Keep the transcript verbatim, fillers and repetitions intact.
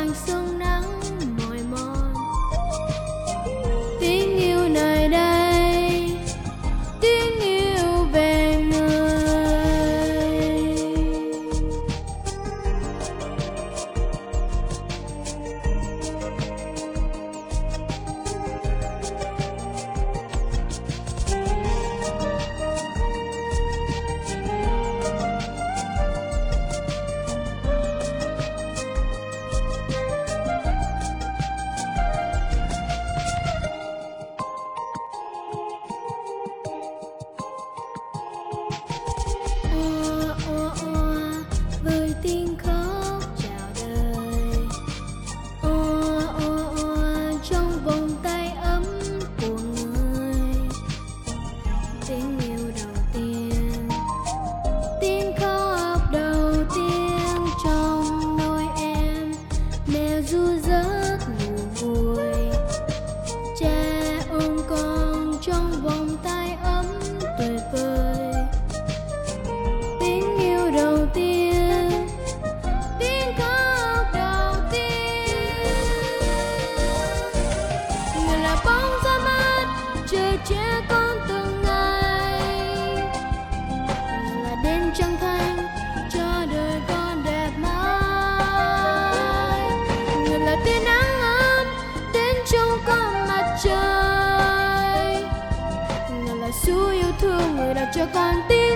vàng sương nắng mỏi mòn. Tiếng yêu nơi đây, tiếng yêu về người. Tiếng khóc chào đời, ồ ồ ồ trong vòng tay ấm của người. Tiếng yêu đầu tiên, tiếng khóc đầu tiên trong nỗi em. Mẹ ru giấc ngủ vui, cha ôm con trong vòng tay ấm tuyệt vời. Tiếng yêu đầu tiên, chờ trẻ con từng ngày, là đêm trăng thanh cho đời con đẹp mãi. Người là tia nắng ấm đến trong con mặt trời, người là suối yêu thương, người đã cho con tiếng